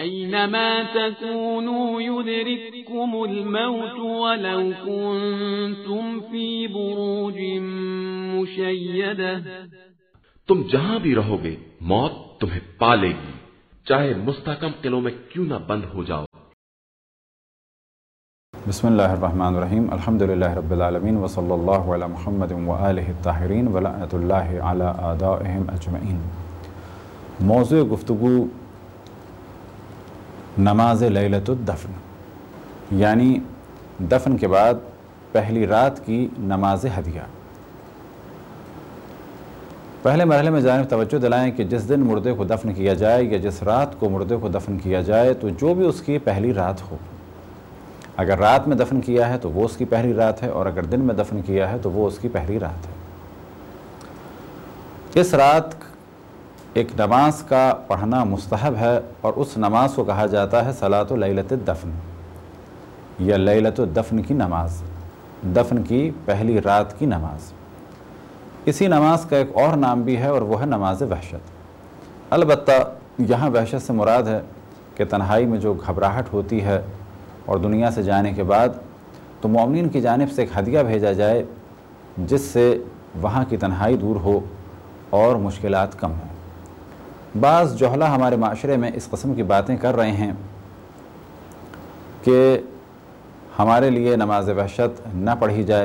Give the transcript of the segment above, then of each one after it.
أينما تكونوا يدرككم الموت ولو كنتم في بروج مشيدة تم جہاں بھی رہو گے موت تمہیں پا لے گی، چاہے مستحکم قلعوں میں کیوں نہ بند ہو جاؤ۔ بسم اللہ الرحمن الرحیم، الحمدللہ رب العالمین وصلی اللہ علی محمد وآلہ الطاہرین ولعنۃ اللہ علی اعدائہم اجمعین۔ موضوع گفتگو نماز لیلۃ الدفن، یعنی دفن کے بعد پہلی رات کی نماز ہدیہ۔ پہلے مرحلے میں جانب توجہ دلائیں کہ جس دن مردے کو دفن کیا جائے یا جس رات کو مردے کو دفن کیا جائے تو جو بھی اس کی پہلی رات ہو، اگر رات میں دفن کیا ہے تو وہ اس کی پہلی رات ہے، اور اگر دن میں دفن کیا ہے تو وہ اس کی پہلی رات ہے۔ اس رات ایک نماز کا پڑھنا مستحب ہے، اور اس نماز کو کہا جاتا ہے صلاۃ لیلۃ الدفن یا لیلۃ الدفن کی نماز، دفن کی پہلی رات کی نماز۔ اسی نماز کا ایک اور نام بھی ہے، اور وہ ہے نماز وحشت۔ البتہ یہاں وحشت سے مراد ہے کہ تنہائی میں جو گھبراہٹ ہوتی ہے اور دنیا سے جانے کے بعد تو مومنین کی جانب سے ایک ہدیہ بھیجا جائے جس سے وہاں کی تنہائی دور ہو اور مشکلات کم ہوں۔ بعض جہلہ ہمارے معاشرے میں اس قسم کی باتیں کر رہے ہیں کہ ہمارے لیے نماز وحشت نہ پڑھی جائے،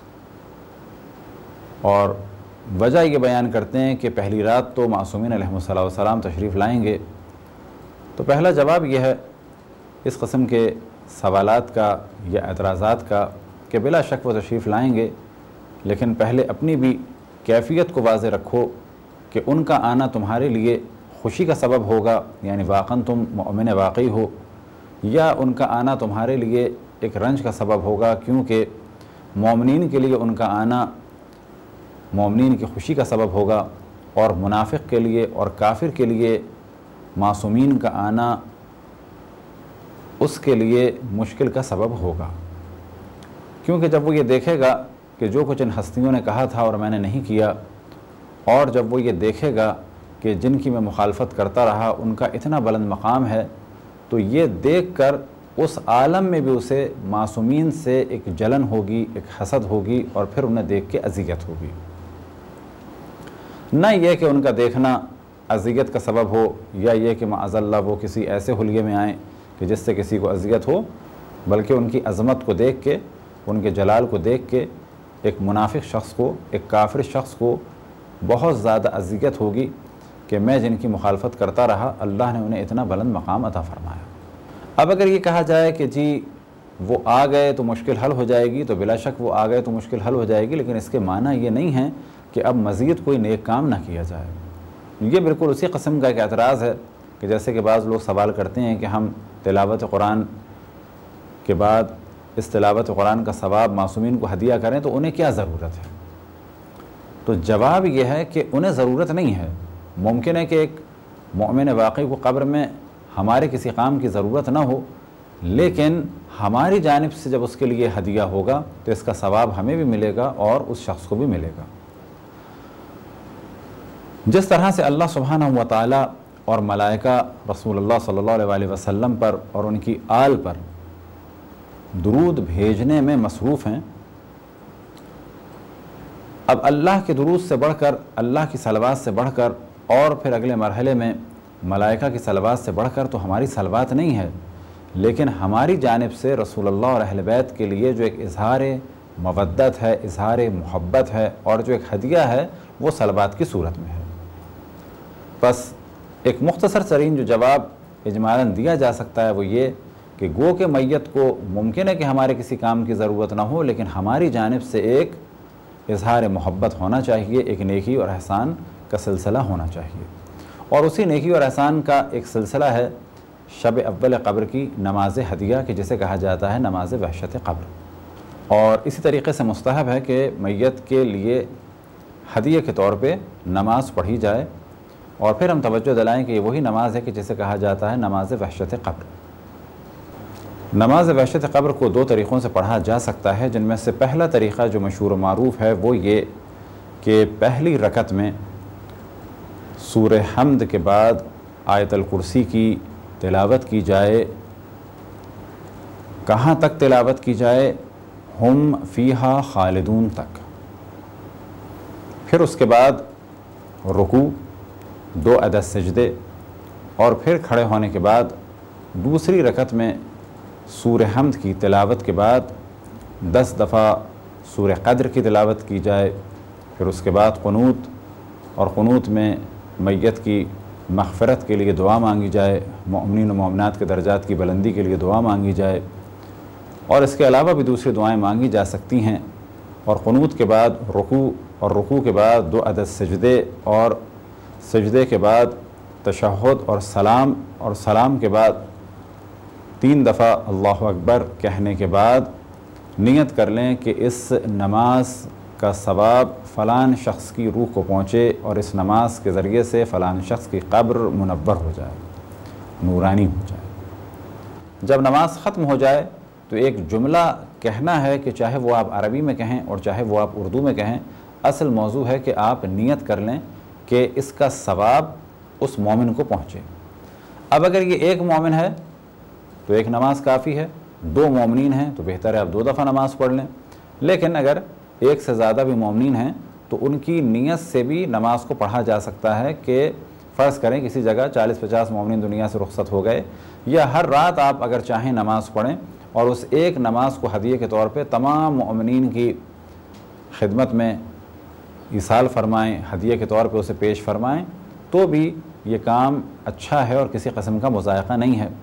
اور وجہ یہ بیان کرتے ہیں کہ پہلی رات تو معصومین علیہم السلام تشریف لائیں گے۔ تو پہلا جواب یہ ہے اس قسم کے سوالات کا یا اعتراضات کا کہ بلا شک وہ تشریف لائیں گے، لیکن پہلے اپنی بھی کیفیت کو واضح رکھو کہ ان کا آنا تمہارے لیے خوشی کا سبب ہوگا، یعنی واقعاً تم مومن واقعی ہو، یا ان کا آنا تمہارے لیے ایک رنج کا سبب ہوگا، کیونکہ مومنین کے لیے ان کا آنا مومنین کی خوشی کا سبب ہوگا، اور منافق کے لیے اور کافر کے لیے معصومین کا آنا اس کے لیے مشکل کا سبب ہوگا۔ کیونکہ جب وہ یہ دیکھے گا کہ جو کچھ ان ہستیوں نے کہا تھا اور میں نے نہیں کیا، اور جب وہ یہ دیکھے گا کہ جن کی میں مخالفت کرتا رہا ان کا اتنا بلند مقام ہے، تو یہ دیکھ کر اس عالم میں بھی اسے معصومین سے ایک جلن ہوگی، ایک حسد ہوگی، اور پھر انہیں دیکھ کے اذیت ہوگی۔ نہ یہ کہ ان کا دیکھنا اذیت کا سبب ہو، یا یہ کہ معاذ اللہ وہ کسی ایسے حلیے میں آئیں کہ جس سے کسی کو اذیت ہو، بلکہ ان کی عظمت کو دیکھ کے، ان کے جلال کو دیکھ کے ایک منافق شخص کو، ایک کافر شخص کو بہت زیادہ اذیت ہوگی کہ میں جن کی مخالفت کرتا رہا اللہ نے انہیں اتنا بلند مقام عطا فرمایا۔ اب اگر یہ کہا جائے کہ جی وہ آ گئے تو مشکل حل ہو جائے گی، تو بلا شک وہ آ گئے تو مشکل حل ہو جائے گی، لیکن اس کے معنی یہ نہیں ہے کہ اب مزید کوئی نیک کام نہ کیا جائے۔ یہ بالکل اسی قسم کا ایک اعتراض ہے کہ جیسے کہ بعض لوگ سوال کرتے ہیں کہ ہم تلاوت قرآن کے بعد اس تلاوت قرآن کا ثواب معصومین کو ہدیہ کریں تو انہیں کیا ضرورت ہے؟ تو جواب یہ ہے کہ انہیں ضرورت نہیں ہے۔ ممکن ہے کہ ایک مومن واقعی کو قبر میں ہمارے کسی کام کی ضرورت نہ ہو، لیکن ہماری جانب سے جب اس کے لیے ہدیہ ہوگا تو اس کا ثواب ہمیں بھی ملے گا اور اس شخص کو بھی ملے گا۔ جس طرح سے اللہ سبحانہ و تعالی اور ملائکہ رسول اللہ صلی اللہ علیہ وسلم پر اور ان کی آل پر درود بھیجنے میں مصروف ہیں، اب اللہ کے درود سے بڑھ کر، اللہ کی صلوات سے بڑھ کر، اور پھر اگلے مرحلے میں ملائکہ کی صلوات سے بڑھ کر تو ہماری صلوات نہیں ہے، لیکن ہماری جانب سے رسول اللہ اور اہل بیت کے لیے جو ایک اظہار مودت ہے، اظہار محبت ہے، اور جو ایک ہدیہ ہے وہ صلوات کی صورت میں ہے۔ بس ایک مختصر ترین جو جواب اجمالاً دیا جا سکتا ہے وہ یہ کہ گو کہ میت کو ممکن ہے کہ ہمارے کسی کام کی ضرورت نہ ہو، لیکن ہماری جانب سے ایک اظہار محبت ہونا چاہیے، ایک نیکی اور احسان کا سلسلہ ہونا چاہیے، اور اسی نیکی اور احسان کا ایک سلسلہ ہے شب اول قبر کی نماز ہدیہ، کہ جسے کہا جاتا ہے نماز وحشت قبر۔ اور اسی طریقے سے مستحب ہے کہ میت کے لیے ہدیہ کے طور پہ نماز پڑھی جائے، اور پھر ہم توجہ دلائیں کہ یہ وہی نماز ہے کہ جسے کہا جاتا ہے نماز وحشت قبر۔ نماز وحشت قبر کو دو طریقوں سے پڑھا جا سکتا ہے، جن میں سے پہلا طریقہ جو مشہور و معروف ہے وہ یہ کہ پہلی رکعت میں سورہ حمد کے بعد آیت الکرسی کی تلاوت کی جائے. کہاں تک تلاوت کی جائے؟ ہم فیہا خالدون تک. پھر اس کے بعد رکوع، 2 عدد سجدے، اور پھر کھڑے ہونے کے بعد دوسری رکعت میں سورہ حمد کی تلاوت کے بعد 10 دفعہ سورہ قدر کی تلاوت کی جائے. پھر اس کے بعد قنوت، اور قنوت میں میت کی مغفرت کے لیے دعا مانگی جائے، مومنین و مومنات کے درجات کی بلندی کے لیے دعا مانگی جائے، اور اس کے علاوہ بھی دوسری دعائیں مانگی جا سکتی ہیں. اور قنوت کے بعد رکوع، اور رکوع کے بعد 2 عدد سجدے، اور سجدے کے بعد تشہد اور سلام کے بعد 3 دفعہ اللہ اکبر کہنے کے بعد نیت کر لیں کہ اس نماز کا ثواب فلان شخص کی روح کو پہنچے، اور اس نماز کے ذریعے سے فلان شخص کی قبر منور ہو جائے، نورانی ہو جائے. جب نماز ختم ہو جائے تو ایک جملہ کہنا ہے کہ چاہے وہ آپ عربی میں کہیں اور چاہے وہ آپ اردو میں کہیں، اصل موضوع ہے کہ آپ نیت کر لیں کہ اس کا ثواب اس مومن کو پہنچے. اب اگر یہ ایک مومن ہے تو ایک نماز کافی ہے، 2 مومنین ہیں تو بہتر ہے آپ 2 دفعہ نماز پڑھ لیں. لیکن اگر ایک سے زیادہ بھی مومنین ہیں تو ان کی نیت سے بھی نماز کو پڑھا جا سکتا ہے کہ فرض کریں کسی جگہ 40-50 مومنین دنیا سے رخصت ہو گئے، یا ہر رات آپ اگر چاہیں نماز پڑھیں اور اس ایک نماز کو ہدیے کے طور پہ تمام مومنین کی خدمت میں ایصال فرمائیں، ہدیے کے طور پہ اسے پیش فرمائیں، تو بھی یہ کام اچھا ہے اور کسی قسم کا مذائقہ نہیں ہے.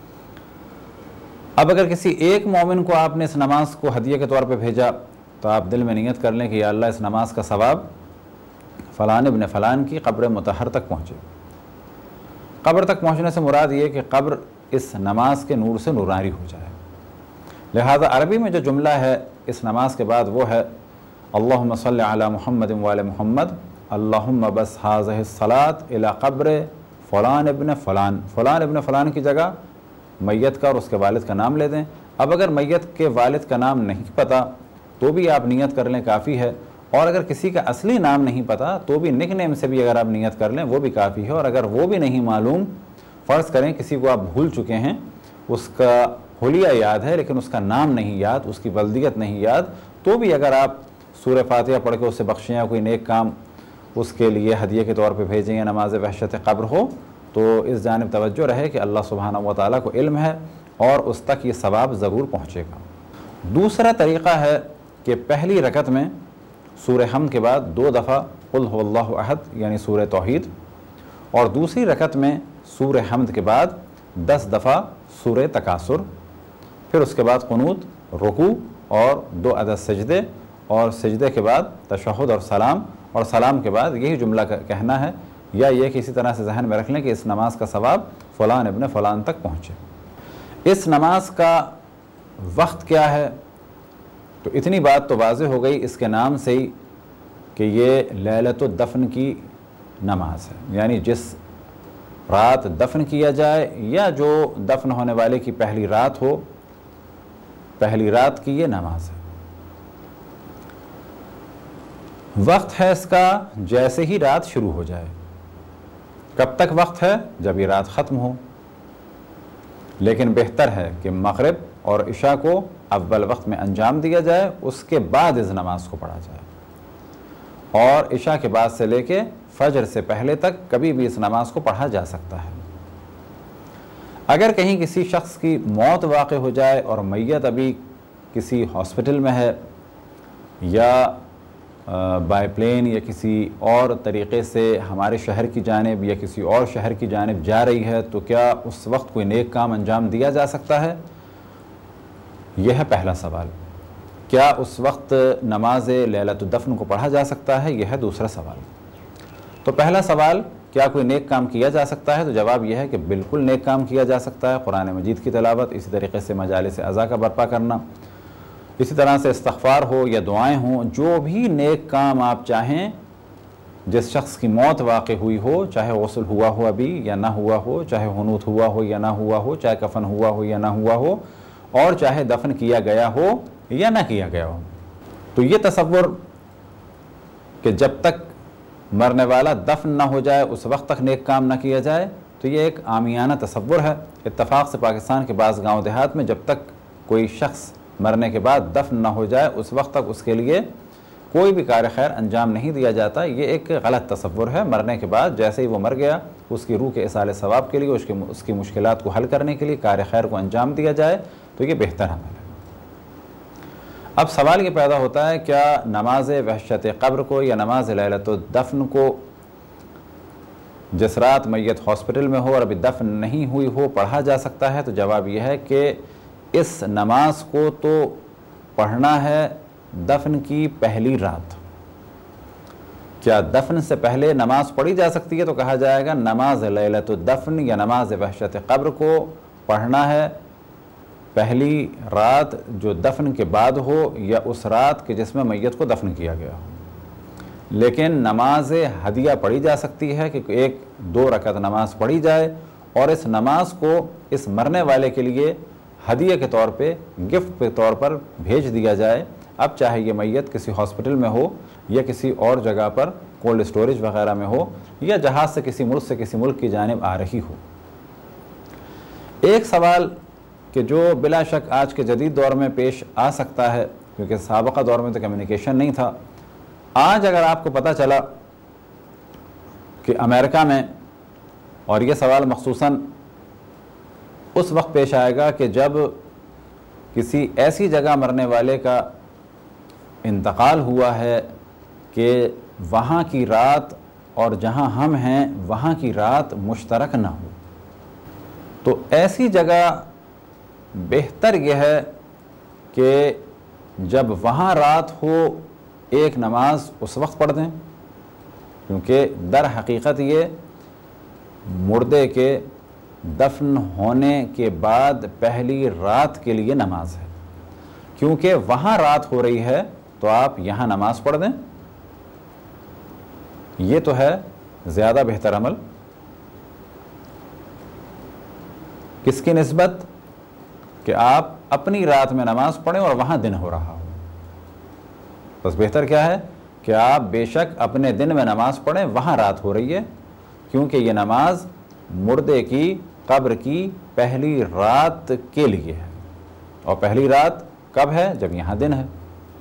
اب اگر کسی ایک مومن کو آپ نے اس نماز کو ہدیے کے طور پہ بھیجا تو آپ دل میں نیت کر لیں کہ یا اللہ اس نماز کا ثواب فلان ابن فلان کی قبر مطہر تک پہنچے. قبر تک پہنچنے سے مراد یہ کہ قبر اس نماز کے نور سے نورانی ہو جائے. لہذا عربی میں جو جملہ ہے اس نماز کے بعد وہ ہے اللہم صلی علی محمد وعلی محمد اللہم بس ہذہ الصلاۃ الی قبر فلان ابن فلان. فلان ابن فلان کی جگہ میت کا اور اس کے والد کا نام لے دیں. اب اگر میت کے والد کا نام نہیں پتہ تو بھی آپ نیت کر لیں، کافی ہے. اور اگر کسی کا اصلی نام نہیں پتہ تو بھی نک نیم سے بھی اگر آپ نیت کر لیں وہ بھی کافی ہے. اور اگر وہ بھی نہیں معلوم، فرض کریں کسی کو آپ بھول چکے ہیں، اس کا حلیہ یاد ہے لیکن اس کا نام نہیں یاد، اس کی بلدیت نہیں یاد، تو بھی اگر آپ سورہ فاتحہ پڑھ کے اسے بخشیں یا کوئی نیک کام اس کے لیے ہدیے کے طور پہ بھیجیں یا نماز وحشت قبر ہو، تو اس جانب توجہ رہے کہ اللہ سبحانہ و تعالیٰ کو علم ہے اور اس تک یہ ثواب ضرور پہنچے گا. دوسرا طریقہ ہے کہ پہلی رکعت میں سورہ حمد کے بعد 2 دفعہ قل هو اللہ احد یعنی سورہ توحید، اور دوسری رکعت میں سورہ حمد کے بعد 10 دفعہ سورہ تکاثر، پھر اس کے بعد قنوت، رکوع اور 2 عدد سجدے، اور سجدے کے بعد تشہد اور سلام کے بعد یہی جملہ کہنا ہے، یا یہ کہ اسی طرح سے ذہن میں رکھ لیں کہ اس نماز کا ثواب فلان ابن فلان تک پہنچے. اس نماز کا وقت کیا ہے؟ تو اتنی بات تو واضح ہو گئی اس کے نام سے ہی کہ یہ لیلۃ الدفن کی نماز ہے، یعنی جس رات دفن کیا جائے یا جو دفن ہونے والے کی پہلی رات ہو، پہلی رات کی یہ نماز ہے. وقت ہے اس کا جیسے ہی رات شروع ہو جائے. کب تک وقت ہے؟ جب یہ رات ختم ہو. لیکن بہتر ہے کہ مغرب اور عشاء کو اول وقت میں انجام دیا جائے، اس کے بعد اس نماز کو پڑھا جائے، اور عشاء کے بعد سے لے کے فجر سے پہلے تک کبھی بھی اس نماز کو پڑھا جا سکتا ہے. اگر کہیں کسی شخص کی موت واقع ہو جائے اور میت ابھی کسی ہاسپٹل میں ہے یا بائی پلین یا کسی اور طریقے سے ہمارے شہر کی جانب یا کسی اور شہر کی جانب جا رہی ہے، تو کیا اس وقت کوئی نیک کام انجام دیا جا سکتا ہے؟ یہ ہے پہلا سوال. کیا اس وقت نماز لیلۃ الدفن کو پڑھا جا سکتا ہے؟ یہ ہے دوسرا سوال. تو پہلا سوال، کیا کوئی نیک کام کیا جا سکتا ہے؟ تو جواب یہ ہے کہ بالکل نیک کام کیا جا سکتا ہے. قرآن مجید کی تلاوت، اسی طریقے سے مجالس عزا کا برپا کرنا، اسی طرح سے استغفار ہو یا دعائیں ہوں، جو بھی نیک کام آپ چاہیں. جس شخص کی موت واقع ہوئی ہو، چاہے غسل ہوا ہو ابھی یا نہ ہوا ہو، چاہے حنوط ہوا ہو یا نہ ہوا ہو، چاہے کفن ہوا ہو یا نہ ہوا ہو، اور چاہے دفن کیا گیا ہو یا نہ کیا گیا ہو. تو یہ تصور کہ جب تک مرنے والا دفن نہ ہو جائے اس وقت تک نیک کام نہ کیا جائے، تو یہ ایک عامیانہ تصور ہے۔ اتفاق سے پاکستان کے بعض گاؤں دیہات میں جب تک کوئی شخص مرنے کے بعد دفن نہ ہو جائے اس وقت تک اس کے لیے کوئی بھی کار خیر انجام نہیں دیا جاتا۔ یہ ایک غلط تصور ہے۔ مرنے کے بعد جیسے ہی وہ مر گیا اس کی روح کے ایصال ثواب کے لیے اس کی مشکلات کو حل کرنے کے لیے کار خیر کو انجام دیا جائے تو یہ بہتر عمل ہے۔ اب سوال یہ پیدا ہوتا ہے کیا نماز وحشت قبر کو یا نماز لیلۃ الدفن کو جس رات میت ہاسپٹل میں ہو اور ابھی دفن نہیں ہوئی ہو پڑھا جا سکتا ہے؟ تو جواب یہ ہے کہ اس نماز کو تو پڑھنا ہے دفن کی پہلی رات۔ کیا دفن سے پہلے نماز پڑھی جا سکتی ہے؟ تو کہا جائے گا نماز لیلۃ الدفن یا نماز وحشت قبر کو پڑھنا ہے پہلی رات جو دفن کے بعد ہو یا اس رات کے جس میں میت کو دفن کیا گیا ہو۔ لیکن نماز ہدیہ پڑھی جا سکتی ہے کہ 1-2 رکعت نماز پڑھی جائے اور اس نماز کو اس مرنے والے کے لیے ہدیہ کے طور پہ گفٹ کے طور پر بھیج دیا جائے۔ اب چاہے یہ میت کسی ہاسپٹل میں ہو یا کسی اور جگہ پر کولڈ اسٹوریج وغیرہ میں ہو یا جہاز سے کسی ملک کی جانب آ رہی ہو۔ ایک سوال کہ جو بلا شک آج کے جدید دور میں پیش آ سکتا ہے کیونکہ سابقہ دور میں تو کمیونیکیشن نہیں تھا، آج اگر آپ کو پتہ چلا کہ امریکہ میں، اور یہ سوال مخصوصاً اس وقت پیش آئے گا کہ جب کسی ایسی جگہ مرنے والے کا انتقال ہوا ہے کہ وہاں کی رات اور جہاں ہم ہیں وہاں کی رات مشترک نہ ہو، تو ایسی جگہ بہتر یہ ہے کہ جب وہاں رات ہو ایک نماز اس وقت پڑھ دیں، کیونکہ در حقیقت یہ مردے کے دفن ہونے کے بعد پہلی رات کے لیے نماز ہے۔ کیونکہ وہاں رات ہو رہی ہے تو آپ یہاں نماز پڑھ دیں، یہ تو ہے زیادہ بہتر عمل۔ کس کی نسبت؟ کہ آپ اپنی رات میں نماز پڑھیں اور وہاں دن ہو رہا ہو۔ بس بہتر کیا ہے کہ آپ بے شک اپنے دن میں نماز پڑھیں، وہاں رات ہو رہی ہے، کیونکہ یہ نماز مردے کی قبر کی پہلی رات کے لیے ہے، اور پہلی رات کب ہے؟ جب یہاں دن ہے۔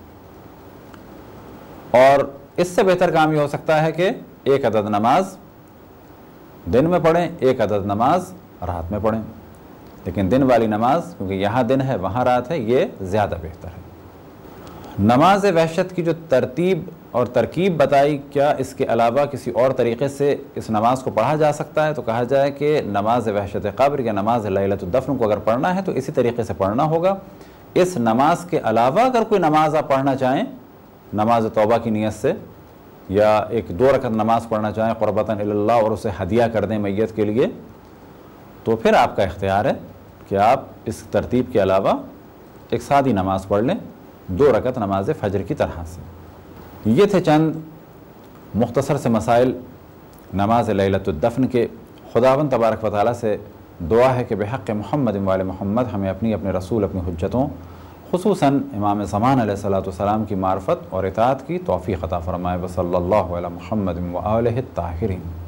اور اس سے بہتر کام یہ ہو سکتا ہے کہ 1 عدد نماز دن میں پڑھیں، 1 عدد نماز رات میں پڑھیں، لیکن دن والی نماز کیونکہ یہاں دن ہے وہاں رات ہے یہ زیادہ بہتر ہے۔ نماز وحشت کی جو ترتیب اور ترکیب بتائی، کیا اس کے علاوہ کسی اور طریقے سے اس نماز کو پڑھا جا سکتا ہے؟ تو کہا جائے کہ نماز وحشت قبر یا نماز لیلۃ الدفن کو اگر پڑھنا ہے تو اسی طریقے سے پڑھنا ہوگا۔ اس نماز کے علاوہ اگر کوئی نماز آپ پڑھنا چاہیں نماز توبہ کی نیت سے، یا 1-2 رکعت نماز پڑھنا چاہیں قربتاً الی اللہ اور اسے ہدیہ کر دیں میت کے لیے، تو پھر آپ کا اختیار ہے کہ آپ اس ترتیب کے علاوہ ایک سادی نماز پڑھ لیں 2 رکعت نماز فجر کی طرح سے۔ یہ تھے چند مختصر سے مسائل نماز لیلۃ الدفن کے۔ خداوند تبارک و تعالیٰ سے دعا ہے کہ بحق محمد و آل محمد ہمیں اپنے رسول اپنی حجتوں خصوصاً امام زمان علیہ الصلوۃ والسلام کی معرفت اور اطاعت کی توفیق عطا فرمائے۔ وصلی اللہ علی محمد و آلہ الطاہرین۔